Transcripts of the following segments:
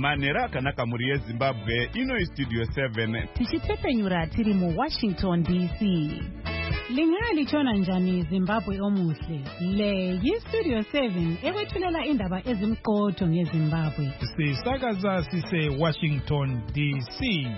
Manhero akanaka muri yeZimbabwe, ino iStudio 7. Tichitepenyura tiri muWashington DC. Lingalitshona njani Zimbabwe omuhle? Le yiStudio 7 ekwethulela indaba ezimqotho ngeZimbabwe. Sisakaza sise Washington DC.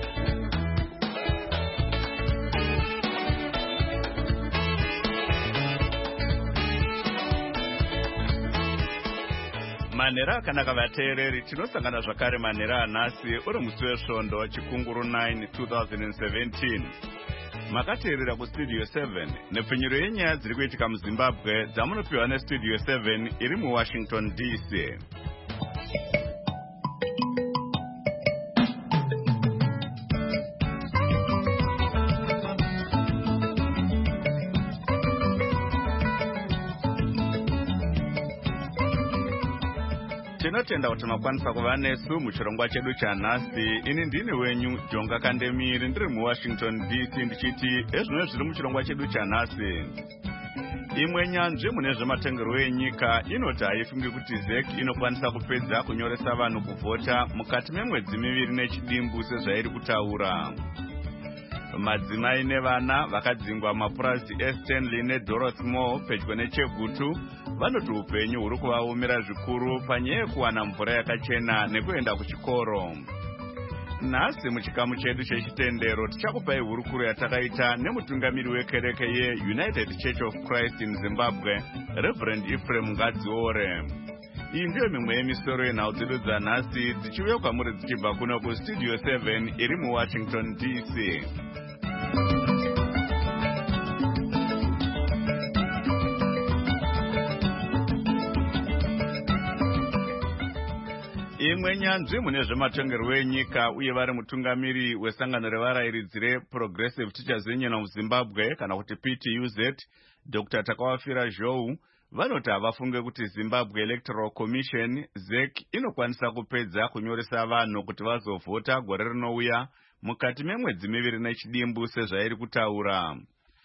Manhero akanaka vateereri, tinosangana zvakare manhero anhasi uri musi wesvondo chikunguru 9 2017. Makateerera kuStudio 7 nepfenyuro yenyaya dziri kuitika muZimbabwe dzamunopiwa neStudio 7 iri muWashington DC. Tinotenda kuti makwanisa kuva nesu muchirongwa chedu chanhasi. Ini ndini wenyu Jonga Kandemiri, ndiri muWashington DC ndichiti ezvino zviri muchirongwa chedu chanhasi. Imwe nyanzvi mune zvematongerwo enyika inoti haifungi kuti ZEC inokwanisa kupedza kunyoresa vanhu kuvhota mukati memwedzi 2 nechidimbu sezvairi kutaura. Madzimai nevana vakadzingwa mapurasi eStanley neDorothy Moore pedyo neChegutu vanoti upenyu huri kuvaomera zvikuru panyaya yekuwana mvura yakachena nekuenda kuchikoro. Nhasi muchikamu chedu chechitendero tichakupai hurukuro yatakaita nemutungamiri wekereke yeUnited Church of Christ in Zimbabwe, Reverend Ephraim Ngadziore. Iyi ndiyo mimwe yemisoro yenhau dzedu dzanhasi dzichiuya kwamuri dzichibva kuno kuStudio 7 iri muWashington DC. Imwe nyanzvi mune zvematongerwo enyika uye vari mutungamiri wesangano revarairidzi reProgressive Teachers Union of Zimbabwe kana kuti PTUZ, Dr. Takawafira Zhou, vanoti havafunge kuti Zimbabwe Electoral Commission ZEC inokwanisa kupedza kunyoresa vanhu kuti vazovhota gore rinouya mukati memwedzi 2 nechidimbu sezvairi kutaura.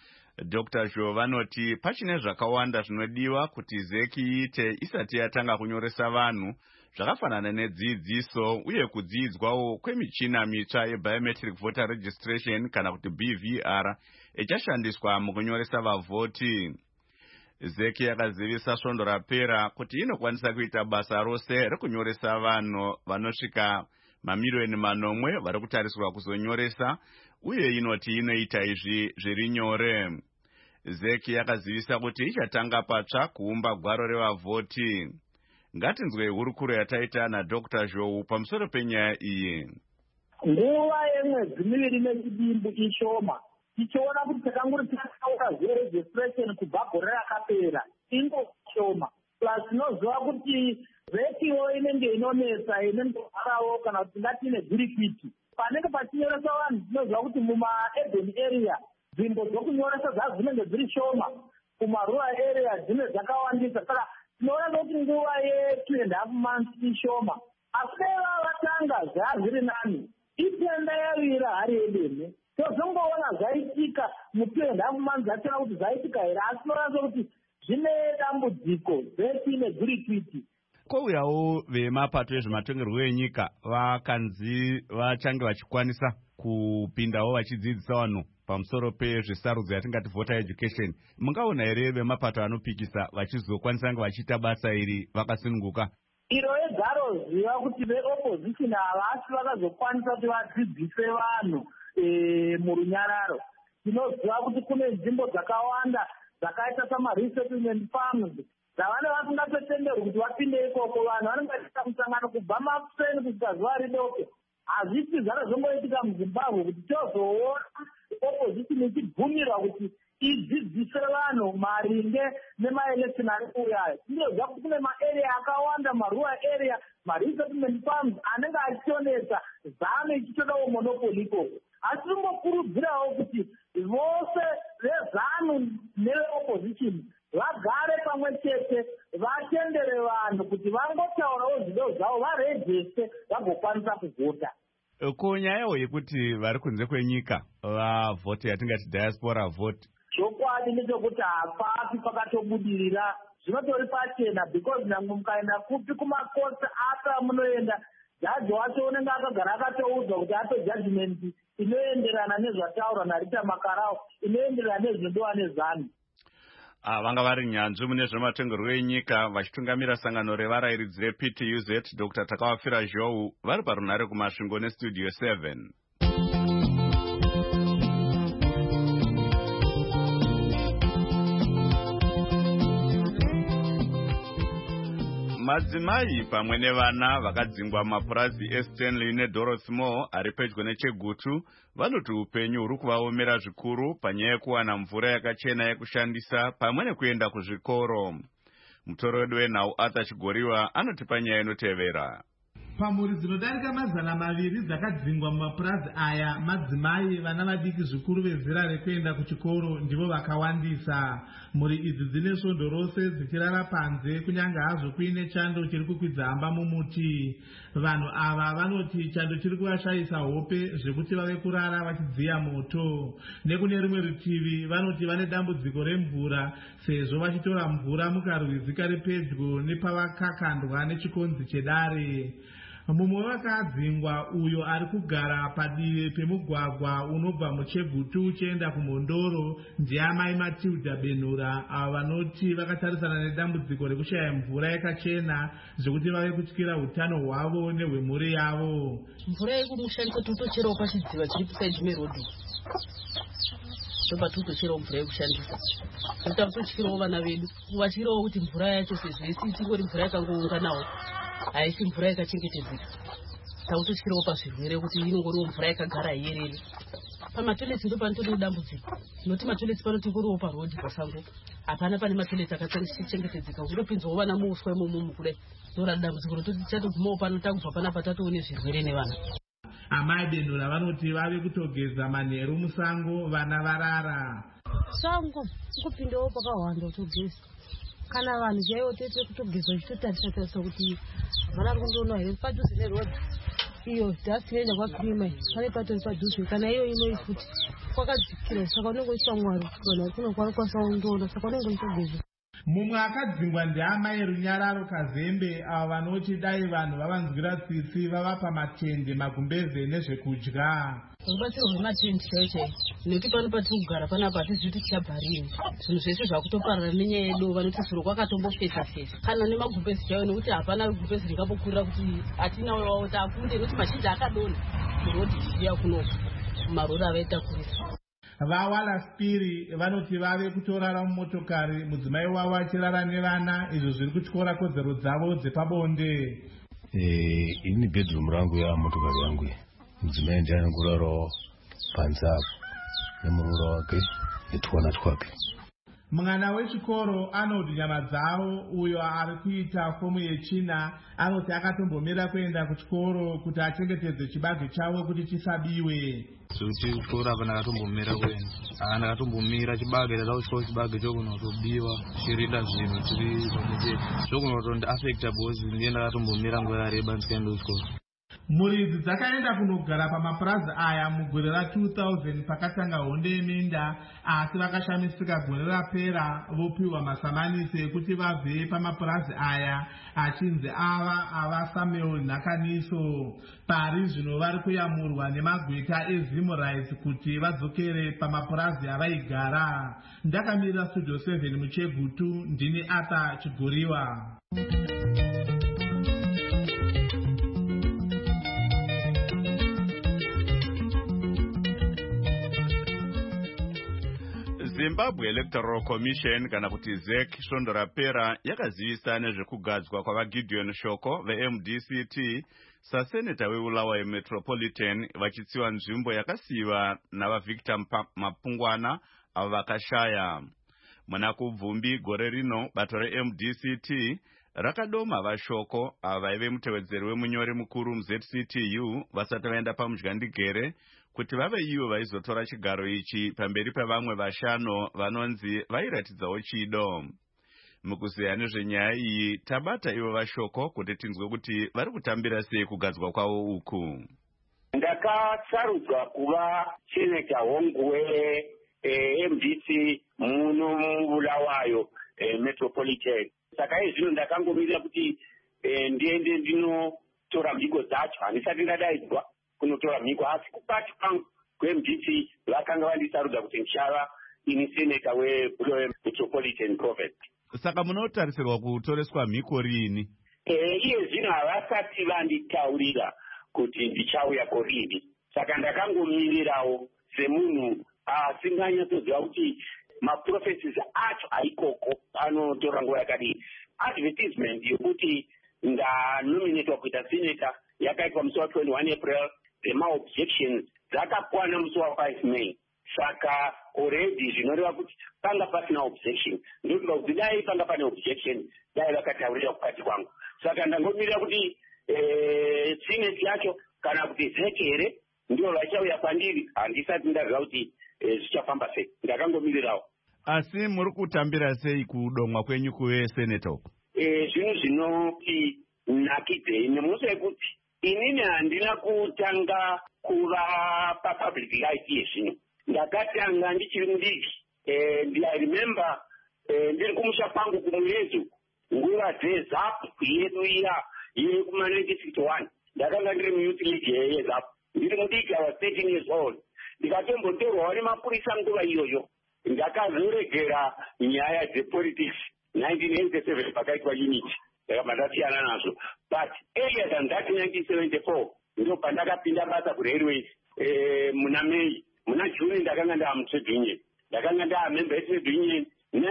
Dr. Zhou vanoti pachine zvakawanda zvinodiwa kuti ZEC iite isati yatanga kunyoresa vanhu, zvakafanana nedzidziso uye kudzidzwawo kwemichina mitsva yeBiometric Voter Registration kana kuti BVR ichashandiswa mukunyoresa vavhoti. ZEC yakazivisa svondo rapera kuti inokwanisa kuita basa rose rekunyoresa vanhu vanosvika mamiliyoni 9 vari kutarisirwa kuzonyoresa, uye inoti inoita izvi zviri nyore. ZEC yakazivisa kuti ichatanga patsva kuumba gwaro revavhoti. Ngatinzwe hurukuro yataita naDr. Zhou pamusoro penyaya iyi. Nguva yemwedzi 2 nechidimbu ishoma. Tichiona kuti takanguri takaura zveregistration kubva gore rakapera ingoshoma. Plus tinoziva kuti ZECiwo inenge inonetsa inengarawo kana kuti ngatine gurikiti. Panenge pachinyoresa vanhu tinoziva kuti mumaurban area nzvimbo dzokunyoresa dzazo dzinenge dziri shoma, kumarural area dzine dzakawandisa. Saka tinoona kuti nguva ye2.5 months ishoma. Asi dai vatanga zvazviri nani, itenda yavira hari yedeme. Tozongoona zvaitika mu2.5 months ationa kuti zvaitika here, asi tinoona kuti zvine dambudziko ZEC negurikiti. Kouyawo vemapato ezvematongerwo enyika vakanzi vachange vachikwanisa kupindawo vachidzidzisa vanhu pamusoro pezvesarudzo yatingati voter education. Mungaona here vemapato anopikisa vachizokwanisa kunge vachiita basa iri vakasununguka? Iro egaro ziva kuti veopposition havasi vakazokwanisa kuti vadzidzise vanhu murunyararo. Tinoziva kuti kune nzvimbo dzakawanda dzakaita samaresettlement farms dzavane vasingatotenderwi kuti vapinde ikoko. Vanhu vanenge vachiita musangano kubva mafuseni kusvika zuva ridoko. Hazvisi zvakazongoitika muZimbabwe kuti tozoona opposition ichibvumirwa kuti idzidzise vanhu maringe nemaelection ari kuuyayo. Tinoziva kuti kune maarea akawanda, marural area, maresettlement farms anenge achionesa zame ichitodawo monopoli ikoko. Asi tingokurudzirawo kuti vose vezanu neveopposition vagare pamwe chete, vatendere vanhu kuti vangotaurawo zvido zvavo, varejeste vagokwanisa kuvhota. Konyayawo yekuti vari kunze kwenyika vavhoti yatingati diaspora vote, chokwadi ndechekuti hapapi pakatobudirira, zvinotori pachena because namwe mukaenda kupi kumakosi aka munoenda jaji wacho unenge akagara akatoudzwa kuti ape judgment inoenderana nezvataurwa naRita Makarao, inoenderana nezvinodiwa nezanu. Vanga vari nyanzvi mune zvematongerwo enyika vachitungamira sangano revarayiridzi rePTUZ Dr. Takawafira Zhou vari parunhare kumasvingo nestudio 7. Madzimai pamwe nevana vakadzingwa mapurazi eStanley neDorothy Moore ari pedyo neChegutu vanoti upenyu huri kuvaomera zvikuru panyaya yekuwana mvura yakachena yekushandisa pamwe nekuenda kuzvikoro. Mutoro wedu wenhau Arthur Chigoriwa anoti panyaya inotevera. Pamhuri dzinodarika 200 dzakadzingwa mumapurazi aya, madzimai vana vadiki zvikuru vezera rekuenda kuchikoro ndivo vakawandisa. Mhuri idzi dzine svondo rose dzichirara panze kunyange hazvo kuine chando chiri kukwidza hamba mumuti. Vanhu ava vanoti chando chiri kuvashayisa hope zvekuti vave kurara vachidziya moto. Nekune rimwe rutivi vanoti vane dambudziko remvura sezvo vachitora mvura mukarwizi kari pedyo nepavakakandwa nechikonzi chedare. Mumwe wakadzingwa uyo ari kugara padivi pemugwagwa unobva muChegutu uchienda kuMhondoro ndiamai Matilda Benhura, avo vanoti vakatarisana nedambudziko rekushaya mvura yakachena zvekuti vave kutyira utano hwavo nehwemhuri yavo. Mvura yekumushandisa totocherawo pachidziva chiri kusaidi merodhi, ndopatotocherawo mvura yekushandisa. Tototyirawo vana vedu vatyirawo kuti mvura yacho sezvo isiti ingori mvura yakangounganawo, haisi mvura yakachengetedzeka. Takutotyirawo pazvirwere kuti inongoriwo mvura yakagara iyerere. Pamatoileti ndo panotode dambudziko, noti matoileti panoti ngoriwo parodhi pasango, hapana pane matoileti akachengetedzeka. Kundopinzwawo vana muuswa imomo kudai, ndorada dambudziko rototi chatogumawo pano takubva panapa tatoone zvirwere nevana. Amai Benhura vanoti vave kutogeza manheru musango vana varara. Sango kupindawo pakawanda kutogeza. Kana vanhu chaivo tete kutogeza chitotarisa kuti vana kundoona here padhuze nerodhi iyo dhasi inoenda kwakrima pane patori padhuze, kana iyo inoifuti kwakadzikira, saka unongoiswa Mwari kuona kuno kwanokwanisa kundoona, saka unongoitogeza. Mumwe akadzingwa ndiamai Runyararo Kazembe, avo vanoti dai vanhu vavanzwira tsitsi vavapa matende, magumbeze nezvekudya. Rubatsiro rwematende chaiyo nekuti pano patiri kugara panapa hatizivi kuti tichabharini. Zvinhu zvese zvakutoparara nenyaya yedu vanoti suro kwakatombofesa-fesa. Kana nemagumbezi chaiyo nekuti hapana gumbezi ringambokurira kuti hatina wawo takunde nekuti mazhinji akadonha murodhi zviya kunoku marori avaitakurisa. Vawala Spiri vanoti vave kutorara mumotokari mudzimai wavo achirara nevana, izvo zviri kutyora kodzero dzavo dzepabonde. Ini bedroom rangu ya motokari yangu mudzimai ndiye anongorarawo panze apo nemurura wake netwana twake. Mwana wechikoro anoti nyama dzavo uyo ari kuita fomu yechina anoti akatombomira kuenda kuchikoro kuti achengetedze chibage chavo kuti chisabiwe. Kuti kuchikoro apa ndakatombomira kuenda, ndakatombomira chibage ndatakuchikoro chibage chokunotobiwa chirinda zvinhu tiri pamutete zvokunotondiafecta bhozi ndiye ndakatombomira nguva yareba ndikaenda kuchikoro. Mhuri idzi dzakaenda kunogara pamapurazi aya mugore ra2000 pakatanga honde yeminda, asi vakashamisika gore rapera vopiwa masamanisi ekuti vabve pamapurazi aya achinzi ava Samuel Nhakaniso. Pari zvino vari kuyamurwa nemagweta eZimurites kuti vadzokere pamapurazi avaigara. Ndakamirira studio 7 muChegutu, ndini Arthur Chigoriwa. Zimbabwe Electoral Commission kana kuti ZEC svondo rapera yakazivisa nezvekugadzwa kwavaGideon Shoko veMDCT saseneta weBulawayo Metropolitan vachitsiva nzvimbo yakasiyiwa navaVictor Mapungwana avo vakashaya. Muna kubvumbi gore rino bato reMDCT rakadoma vaShoko ava vaive mutevedzeri wemunyori mukuru muZCTU vasati vaenda pamudyandigere kuti vave ivo vaizotora chigaro ichi pamberi pevamwe vashanu vanonzi vairatidzawo chido. Mukuziya nezvenyaya iyi tabata ivo vaShoko kuti tinzwe kuti vari kutambira sei kugadzwa kwavo uku. Ndakasarudzwa kuva seneta hongu weMDC muno muBulawayo Metropolitan. Saka izvino ndakangomirira kuti ndiende kutora mhiko dzacho. Handisati ndadaidzwa kunotora mhiko, asi kubati kwangu kweMDC vakanga vandisarudza kuti ndichava ini seneta weBulawayo Metropolitan Province. Saka munotarisirwa kutoreswa mhiko rini? Iye zvino havasati vanditaurira kuti ndichauya korini. Saka ndakangomirirawo semunhu asinganyatsoziva kuti maprophecies acho aikoko anotora nguva yakadii. Advertisement yokuti ndanominatwa kuita senator yakaitwa musi wa21 April. Maobjections dzakakwana musi wa5 May. Saka already zvinoreva kuti panga pasina objection. Ndokuda kuti dai panga pane objection dai vakataurira kukati kwangu. Saka ndangomirira kuti senate yacho kana kuti zeke here ndio vachauya kwandiri. Handisati ndaziva kuti zvichafamba sei. Ndakangomirirawo. Asi muri kutambira sei kudomwa kwenyu kuve senator uko? Zvinhu zvinoti nakidei nemusi wekuti inini handina kutanga kuva papublic life yezvino. Ndakatanga ndichiri mudiki. I remember ndiri kumusha kwangu kumuyezu nguva dzeZAPU yedu iya yekuma1961. Ndakanga ndiri muyouth league yeZAPU. Ndiri mudiki, I was 13 years old. Ndikatombotorwawo nemapurisa nguva iyoyo. Ndakazoregera nyaya dzepolitics 1987 pakaitwa unity. Ndakabva ndasiyana nazvo. But earlier than that 1974 ndo pandakapinda basa kuRailways muna May. Muna June ndakanga ndamutrade union. Ndakanga ndamember yetrade union.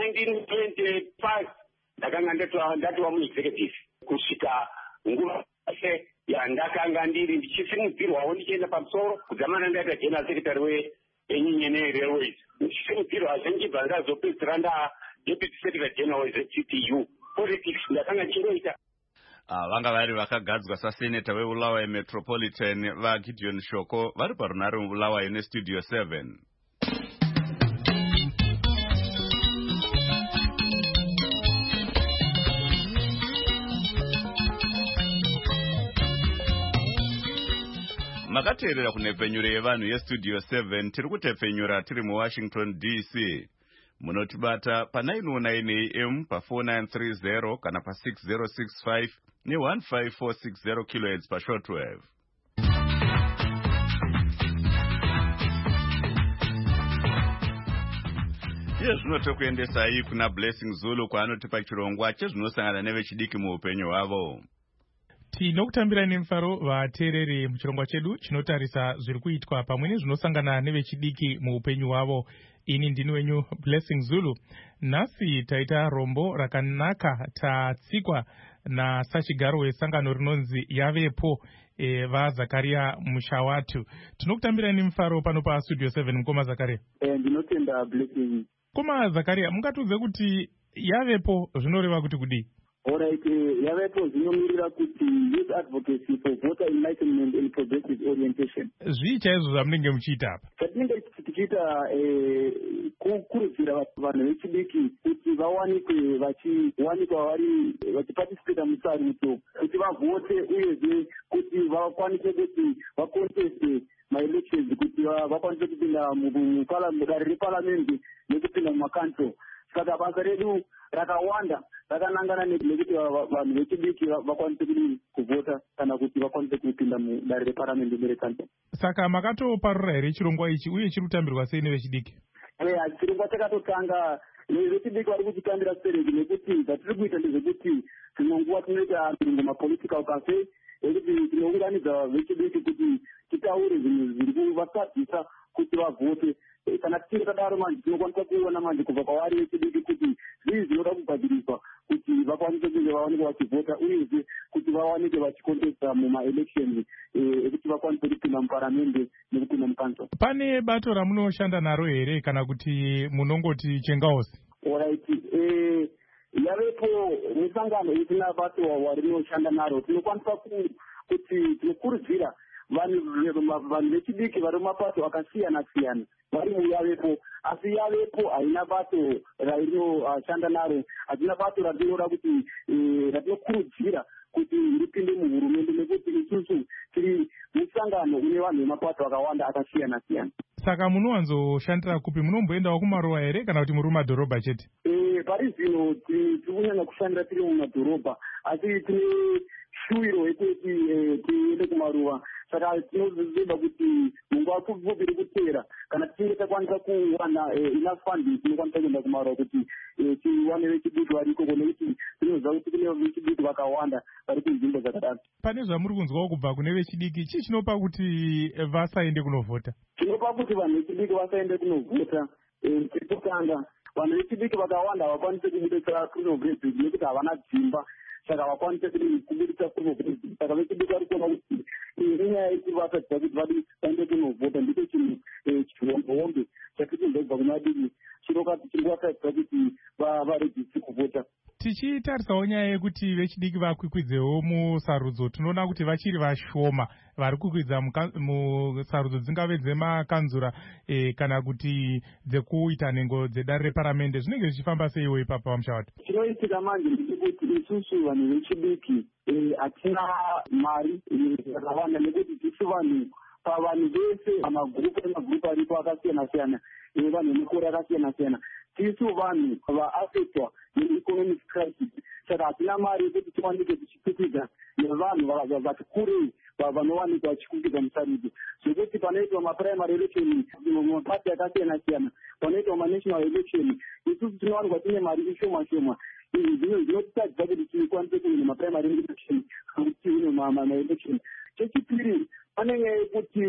1925 ndakanga ndatowa muexecutive kusvika nguva yose yandakanga ndiri ndichisimudzirwawo ndichienda pamusoro kudzamana ndaita general secretary weunion yeRailways. Ndichisimudzirwazve ndichibva ndazopedzisira deputy secretary general weZTTU. Politics ndakanga ndichiroita. Vanga vari vakagadzwa saseneta weBulawayo Metropolitan vaGideon Shoko vari parunare muBulawayo neStudio 7. Makateerera kunhepfenyuro yevanhu yeStudio 7 tiri kutepfenyura tiri muWashington DC. Munotibata pa909 AM pa4930 kana pa6065 ne15460 kHz pashortwave. Iye zvino tokuendesai kuna Blessing Zulu kwaanotipa chirongwa chezvinosangana nevechidiki muupenyu hwavo. Tinokutambira nemufaro vateereri muchirongwa chedu chinotarisa zviri kuitwa pamwe nezvinosangana nevechidiki muupenyu hwavo. Ini ndini wenyu Blessing Zulu. Nhasi taita rombo rakanaka tatsikwa nasachigaro wesangano rinonzi Yavepo vaZakaria Mushawatu. Tinokutambira nemufaro pano paStudio 7 mukoma Zakaria. Ndinotenda Blessing. Koma Zakaria, mungatiudze kuti Yavepo zvinoreva kuti kudii? Alright, Yavepo zvinomirira kuti youth advocacy for voter enlightenment and progressive orientation. Zvii chaizvo zvamunenge muchiita apa? Chatinenge tichiita kukurudzira vanhu vechidiki kuti vawanikwe vachiwanikwa vachiparticipata musarudzo, kuti vavote uyezve kuti vakwanise kuti vakonteste maelections, kuti vakwanise kupinda mudare reparamendi nekupinda mumakanso. Saka basa redu rakawanda rakanangana nekuti vanhu vechidiki vakwanise kuvhota kana kuti vakwanise kupinda mudare reparamendi nerekanso. Saka makatoparura here chirongwa ichi uye chiri kutambirwa sei nevechidiki? Chirongwa chakatotanga vechidiki vari kuchitambira serengi nekuti zvatiri kuita ndezvekuti dzimwe nguva tinoita mirungo mapolitical cafe ekuti tinounganidza vechidiki kuti titaure zvinhu zviri kuvasadzisa kuti vavhote. Kana tichiri kadaro manje tinokwanisa kuona manje kubva kwavari vechidiki kuti zvii zvinoda kugadziriswa kuti vakwanise kunge vawanike vachivhota uyezve kuti vawanike vachikontesta mumaelections ekuti vakwanise kupinda muparamende nekupinda mukanso. Pane bato ramunoshanda naro here kana kuti munongoti chengaosi? Alright, Yavepo musangano isina bato warinoshanda naro. Tinokwanisa kuti tinokurudzira vanhu vechidiki vari mumapato akasiyana-siyana vari muYavepo, asi Yavepo haina bato rainoshanda naro, hatina bato ratinoda kuti ratinokurudzira kuti ripinde muhurumende nekuti isusu tiri musangano une vanhu vemapato akawanda akasiyana-siyana. Saka munowanzoshandira kupi? Munomboendawo kumaruwa here kana kuti muri mumadhorobha chete? Pari zvino tiri kunyanya kushandira tiri mumadhorobha, asi tine shuwiro yekuti tiende kumaruva. Saka tinozoda kuti munguva pfupi iri kupera kana tichinge takwanisa kuwana enough funding tinokwanisa kuenda kumaruva kuti tiwane vechidiki vari ikoko, nekuti tinoziva kuti kune vechidiki vakawanda vari kunzvimbo dzakadaro. Pane zvamuri kunzwawo kubva kune vechidiki, chii chinopa kuti vasaende kunovhota? Chinopa kuti vanhu vechidiki vasaende kunovhota, chekutanga vanhu vechidiki vakawanda havakwanisi kubudisa criminal record nekuti havana dzimba, saka havakwanisi kubudisa criminal record. Saka vechidiki vari kuona kuti inyaya yekuti vasatidza kuti vadi vaende kunovhota ndicho chinhu chihombe chatichindobva kune vadiki chinokati chinguvasatidza kuti varejisi kuvhota. Tichitarisawo nyaya yekuti vechidiki vakwikwidzewo musarudzo, tinoona kuti vachiri vashoma vari kukwidza musarudzo dzingave dzemakanzura kana kuti dzekuita nhengo dzedare reparamende. Zvinenge zvichifamba seiwo ipapa paMushavati? Chinoitika manje ndechekuti isusu vanhu vechidiki hatina mari yakawanda, nekuti tisu vanhu pavanhu vese amagrupu aripo akasiyana-siyana, vanhu nekore akasiyana-siyana, tisu vanhu vaafectwa neeconomic crisis. Saka hatina mari yekuti tiwanike tichikwikwidzwa nevanhu vati kurei vanowanikwa vachikwikwidzwa musarudzo. Zvekuti panoitwa maprimary election mapati akasiyana-siyana, panoitwa manational election, isusu tinowanikwa tine mari ishoma-shoma. Izvi zvinotitadzisa kuti tikwanise kuwina maprimary election kuti tiwine maelection. Chechipiri, pane nyaya yekuti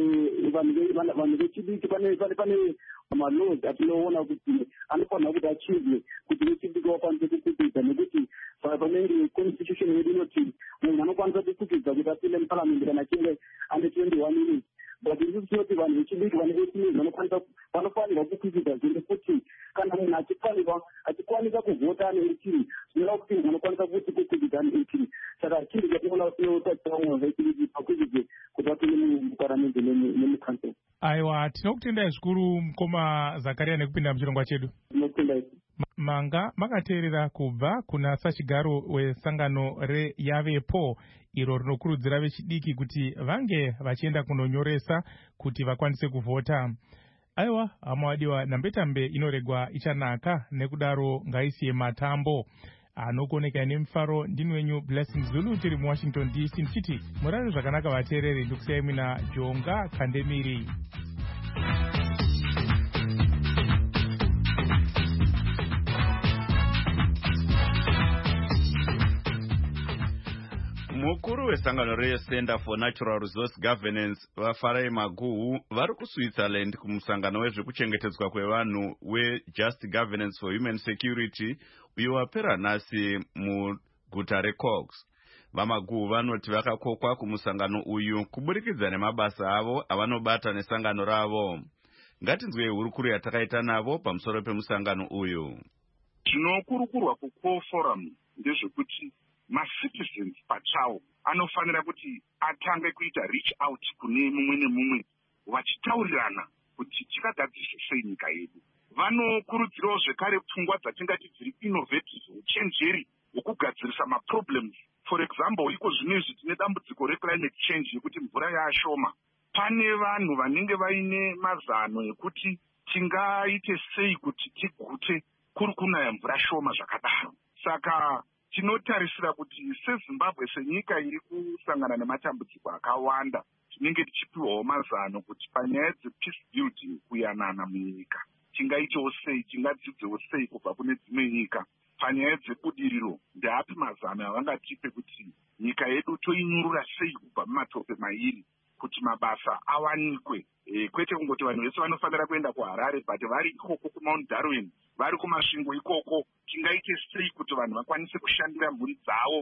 vanhu vechidiki pane malaws atinoona kuti anofanira kuti achizwe kuti vechidiki vakwanise kukwikwidzwa, nekuti panenge constitution yedu inoti munhu anokwanisa kukwikwidzwa kuti apinde muparliament kana achinge ane 21 years. But isusu tinoti vanhu vechidiki vane 18 years vanofanirwa kukwikwidzwa zvekuti kana munhu achikwanisa kuvhota ane 18 zvinoreva kuti munhu anokwanisa kuti kukwikwidzwa ane 18. Saka chinhu chatinoona tinotarisira munhu vechidiki pakwikwidzwe kuti vapinde muparliament nemucouncil. Aiwa, tinokutendai zvikuru mukoma Zakaria nekupinda muchirongwa chedu. Tinokutendai. Manga makateerera kubva kuna sachigaro wesangano reYavepo iro rinokurudzira vechidiki kuti vange vachienda kunonyoresa kuti vakwanise kuvhota. Aiwa, hamawadiwa, nambetambe inoregwa ichanaka, nekudaro ngaisiye matambo anokoneka nemufaro. Ndini wenyu Blessing Zulu, tiri muWashington DC, ndichiti murare zvakanaka vateereri. Ndikusiyai mina Jonga Kandemiri. Mukuru wesangano reCenter for Natural Resource Governance vaFarai Maguhu vari kuSwitzerland kumusangano wezvekuchengetedzwa kwevanhu weJust Governance for Human Security uyo wapera nhasi muguta reCox. VaMaguhu vanoti vakakokwa kumusangano uyu kuburikidza nemabasa avo avanobata nesangano ravo. Ngatinzwei hurukuru yatakaita navo pamusoro pemusangano uyu. Zvinokurukurwa kuCall Forum ndezvekuti macitizens pachawo anofanira kuti atange kuita reach out kune mumwe nemumwe vachitaurirana kuti tingagadzirisa sei nyika yedu. Vanokurudzirawo zvekare pfungwa dzatingati dziri innovative, uchenjeri hwekugadzirisa maproblems. For example, iko zvinezvi tine dambudziko reclimate change yekuti mvura yaashoma. Pane vanhu vanenge vaine mazano ekuti tingaite sei kuti tigute kuri kunaya mvura shoma zvakadaro. Saka tinotarisira kuti seZimbabwe senyika iri kusangana nematambudziko akawanda, tinenge tichipiwawo mazano kuti panyaya dzepeace building, kuyanana munyika, tingaitewo sei, tingadzidzewo sei kubva kune dzimwe nyika. Panyaya dzebudiriro, ndeapi mazano avangatipe kuti nyika yedu toinyurura sei kubva mumatope mairi kuti mabasa awanikwe. Kwete kungoti vanhu vese vanofanira kuenda kuHarare, but vari ikoko kuMount Darwin, vari kumasvingo ikoko, tingaite sei kuti vanhu vakwanise kushandira mhuri dzavo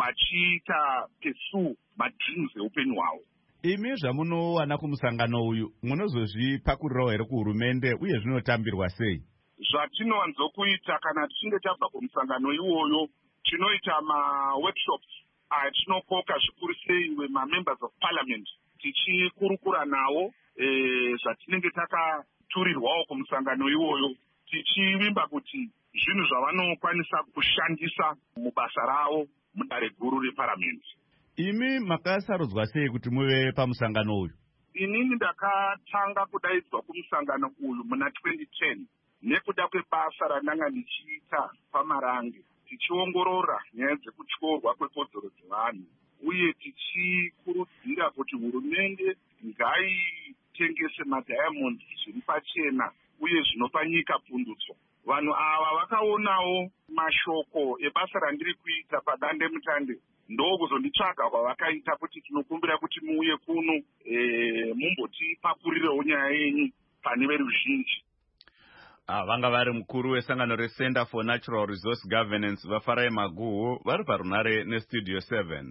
vachiita pursue madreams eupenyu hwavo. Imi zvamunowana kumusangano uyu munozozvipakurirawo here kuhurumende uye zvinotambirwa sei? Zvatinowanzokuita kana tichinge tabva kumusangano iwoyo, tinoita maworkshops atinokoka zvikuru sei wemamembers of parliament tichikurukura nawo zvatinenge takaturirwawo kumusangano iwoyo, tichivimba kuti zvinhu zvavanokwanisa kushandisa mubasa ravo mudare guru reparamende. Imi makasarudzwa sei kuti muve pamusangano uyu? Inini ndakatanga kudaidzwa kumusangano uyu muna 2010 nekuda kwebasa randanga ndichiita paMarange. tichiongorora nyaya dzekutyorwa kwekodzero dzevanhu uye tichikurudzira kuti hurumende ngaitengese madiamonds zviri pachena uye zvinopa nyika pundutso. Vanhu ava vakaonawo mashoko ebasa randiri kuita padande mutande, ndokuzonditsvaga kwavakaita kuti tinokumbira kuti muuye kuno mumbotipapurirewo nyaya yenyu pane veruzhinji. Vanga vari mukuru wesangano reCenter for Natural Resource Governance vafarai Maguhu vari parunare nestudio 7.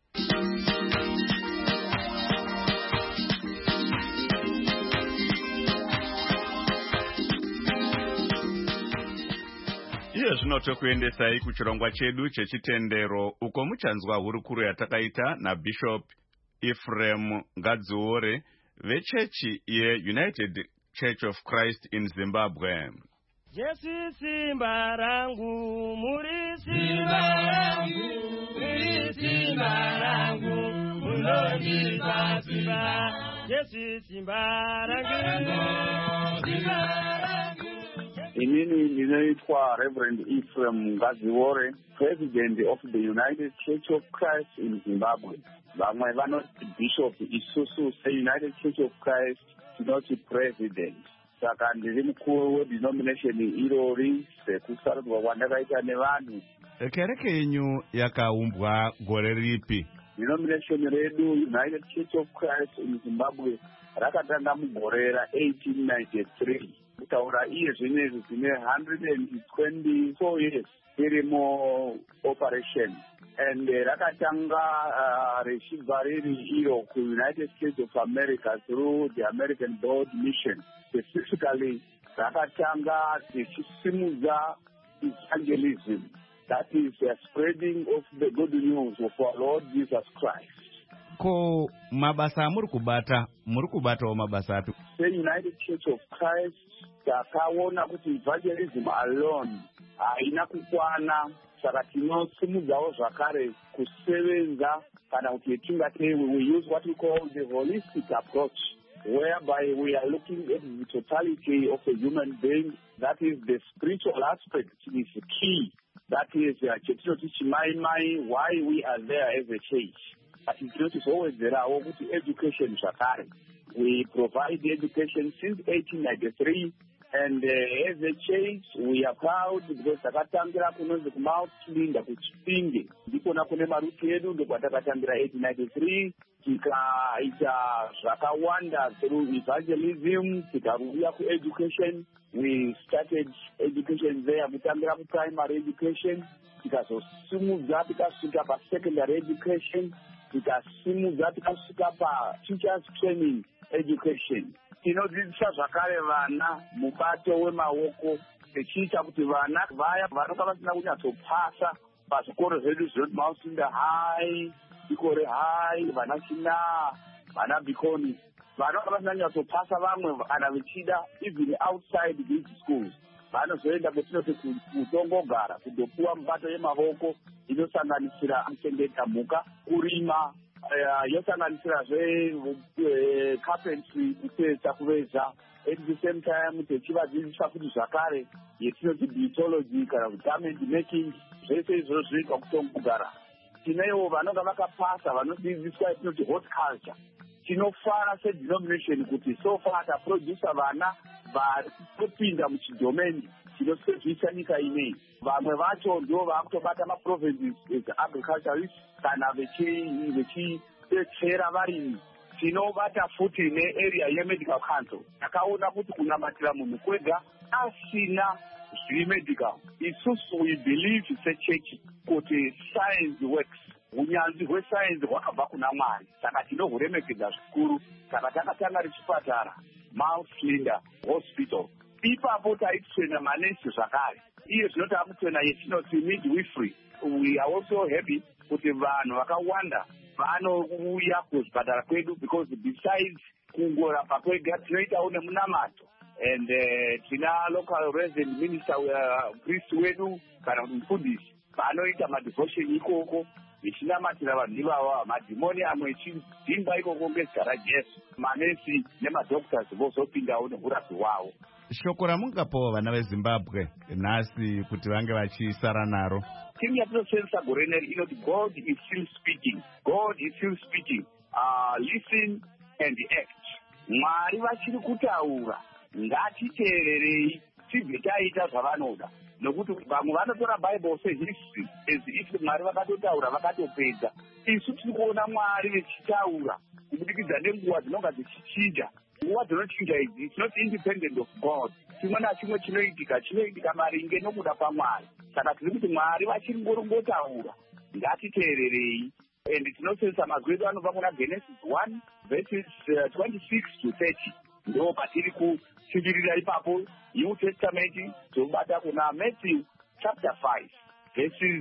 Iye zvino tokuendesai kuchirongwa chedu chechitendero uko muchanzwa hurukuru yatakaita naBishop Ephraim Ngadziore vechechi yeUnited Church of Christ in Zimbabwe. Jesu simba rangu, muri simba rangu, muri simba rangu, munondipa simba. Jesu simba rangu, simba rangu. Inini ndinoitwa Reverend Ephraim Ngadziore, President of the United Church of Christ in Zimbabwe. Vamwe vanoti Bishop, isusu seUnited Church of Christ tinoti President. Saka ndiri mukuru wedenomination irori sekusarudzwa kwandakaita nevanhu. Kereke yenyu yakaumbwa gore ripi? Denomination redu United Church of Christ in Zimbabwe rakatanga mugore ra1893. Kutaura iye zvinezvi zvine 124 years irimo operation. And rakatanga richibva riri iro kuUnited States of America through the American Board Mission. Specifically, rakatanga richisimudza evangelism, that is the spreading of the good news of our Lord Jesus Christ. Ko mabasa muri kubatawo mabasa api? The United Church of Christ takaona kuti evangelism alone haina kukwana, saka tinosimudzawo zvakare kusevenza kana kuti tingati we use what we call the holistic approach, whereby we are looking at the totality of a human being. That is, the spiritual aspect is key. That is chetinoti chimaimai, why we are there as a church. But it's not always there are education zvakare. We provide education since 1893. And as a church, we are proud because takatangira kunonzi kuMount Linda kuChipinge. Ndikona kune maruti edu ndokwatakatangira 1893. Tikaita zvakawanda through evangelism, tikaruya kueducation. We started education there, kutangira kuprimary education. Tikazosimudza tikasvika pasecondary education. Tikasimudza tikasvika pateachers training education. Tinodzidzisa zvakare vana mubato wemaoko, tichiita kuti vana vaya vanonga vasina kunyatsopasa pazvikoro zvedu zvinoti Mount Linda High, Ikore High, vana China, vana Bikoni, vanonga vasina kunyatsopasa vamwe kana vichida even outside these schools, vanozoenda kwetinoti kutongogara kundopuwa mubato yemaoko inosanganisira kuchengeta mhuka, kurima, yosanganisirazve carpentry, kutsetsa, kuveza. At the same time tichivadzidzisa kuti zvakare yetinoti beautology kana garment making, zvese izvozvo zvinoitwa kutongogara. Tinewo vanonga vakapasa vanodzidziswa yetinoti horticulture. Tinofara sedenomination kuti so far taproducer vana vari kupinda muchidomeni chinosevhisa nyika ineyi. Vamwe vacho ndo vakutobata maprovinces agriculturists kana vechidetsera varimi. Tinobata futi nearea yemedical council. Takaona kuti kunamatira munhu kwega asina zvemedical. Isusu we believe it's a church kuti science works. Unyanzvi hwesayenzi hwakabva kuna Mwari, saka tinohuremekedza zvikuru. Saka takatanga rechipatara Mount Linda Hospital. Ipapo taitwena manesi zvakare. Iye zvino taakutwena yetinoti midwifery. We are also happy kuti vanhu vakawanda vanouya kuzvipatara kwedu because besides kungorapa kwega tinoitawo nemunamato. And tina local resident minister priest wedu kana mufundisi vanoita madevotion ikoko ichinamatira vanhu ivava, madhimoni amwe echidhimba ikoko ngezita raJesu. Manesi nemadoctors vozopindawo nehurapi hwavo. shoko ramungapawo vana vezimbabwe nhasi kuti vange vachisara naro? Thing yatinosenzesa gore neri inoti God is still speaking. God is still speaking. Listen and act. Mwari vachiri kutaura, ngatiteererei tibve taita zvavanoda. Nokuti vamwe vanotora Bible sehistory as if Mwari vakatotaura vakatopedza. Isu tiri kuona Mwari vechitaura kubudikidza nenguva dzinonga dzichichinja. Nguva dzinochinja idzi, it's not independent of God. Chimwe nachimwe chinoitika maringe nokuda kwaMwari. Saka tiri kuti Mwari vachiri ngotaura, ngatiteererei. And tinosenzesa mazwi edu anobva kuna Genesis 1 verses 26 to 30. Ndo patiri kuchivirira ipapo. New Testament tobata kuna Matthew chapter 5 verses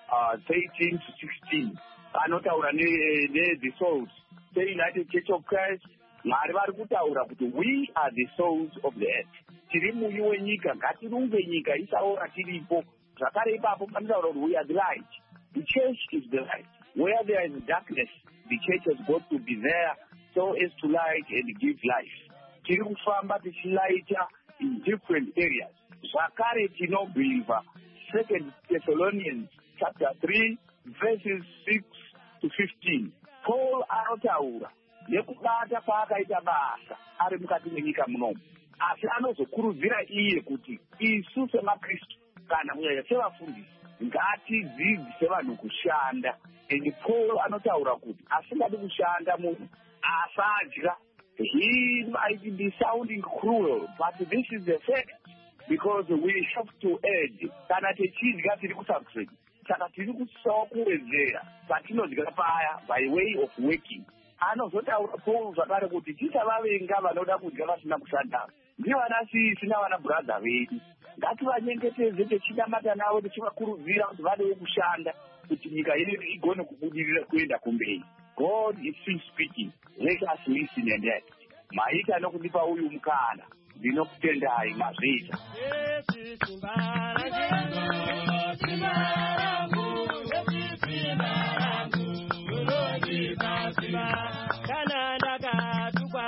13 to 16. Anotaura the souls. The United Church of Christ, Mwari vari kutaura kuti we are the souls of the earth. Tiri muyi wenyika, ngatirumbe nyika isaora tiripo. Zvakare ipapo panotaura kuti we are the light. The church is the light. Where there is darkness, the church has got to be there so as to light and give life. Tiri kufamba tichilaita in different areas. Zvakare tinobhilivha 2 Thessalonians chapter 3 verses 6 to 15. Paul anotaura nekubata kwaakaita basa ari mukati menyika munomu. Asi anozokurudzira iye kuti isu semaKristu kana kunyanya sevafundisi ngatidzidzise vanhu kushanda. And Paul anotaura kuti asingadi kushanda munhu asadya. He might be sounding cruel, but this is the fact, because we have to add. Kana techidya tiri kusuffering. Saka tiri kusawo kuwedzera patinodya paya by way of working. Anozotaura Paul zvakare kuti tisavavenga vanoda kudya vasina kushanda. Ndivana sisi navana brother vedu. Ngativanyengetedze techinamata navo tichivakurudzira kuti vadewo kushanda kuti nyika yedu igone kubudirira kuenda kumberi. God is still speaking. Let us listen and act. Maita nokundipa uyu mukana. Ndinokutendai mazvita. Kana ndakatukwa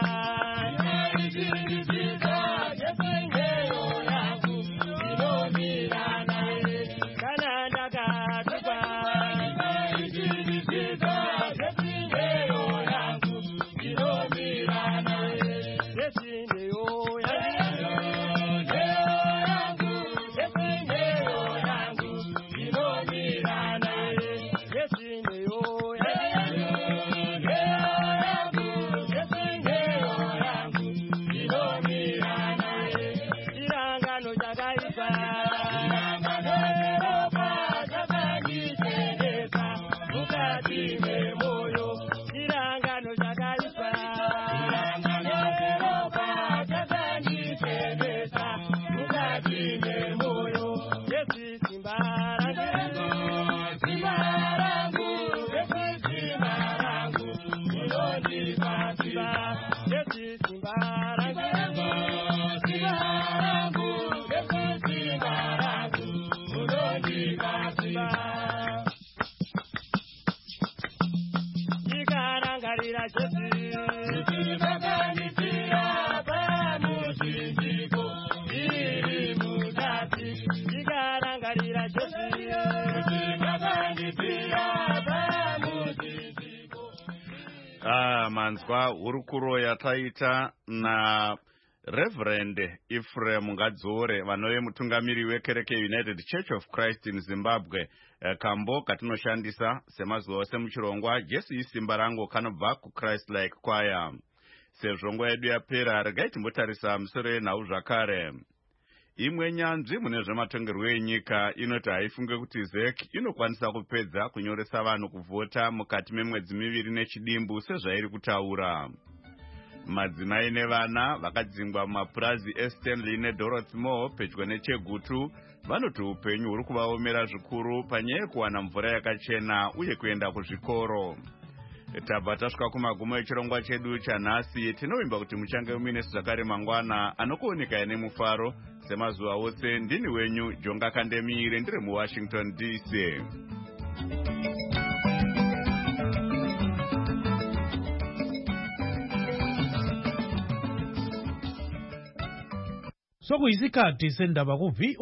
manzwa hurukuro yataita na Reverend Ephraim Ngadzore vanove mutungamiri wekereke United Church of Christ in Zimbabwe. Kambo katinoshandisa semazuva ose muchirongwa Jesu isimba rangu kanobva kuChrist Like Choir. Sezvo nguva yedu yapera, regai timbotarisa musoro yenhau zvakare. Imwe nyanzvi mune zvematongerwo enyika inoti haifunge kuti ZEC inokwanisa kupedza kunyoresa vanhu kuvhota mukati memwedzi miviri nechidimbu sezvairi kutaura. Madzimai nevana vakadzingwa mumapurazi eStanley neDorothy Moore pedyo neChegutu vanoti upenyu huri kuvaomera zvikuru panyaya yekuwana mvura yakachena uye kuenda kuzvikoro. Tabva tasvika kumagumo echirongwa chedu chanhasi. Tinovimba kuti muchange muine zvakare mangwana anokuoneka nemufaro semazuva ose. Ndini wenyu Jonga Kandemire, ndiri muWashington DC. sokuyisikhathi sendaba ku